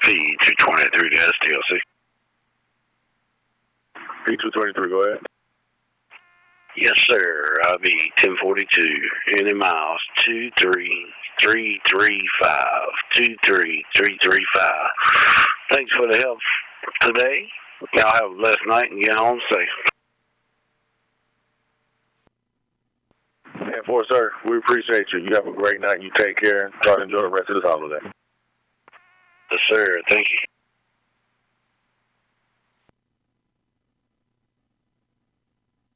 P223 to STLC. P223, go ahead. Yes, sir. I'll be 1042. Any miles? 23335. 23335. Thanks for the help today. Y'all have a blessed night and get home safe. And for sir, we appreciate you. You have a great night. You take care. Try to enjoy the rest of this holiday. Yes, sir. Thank you.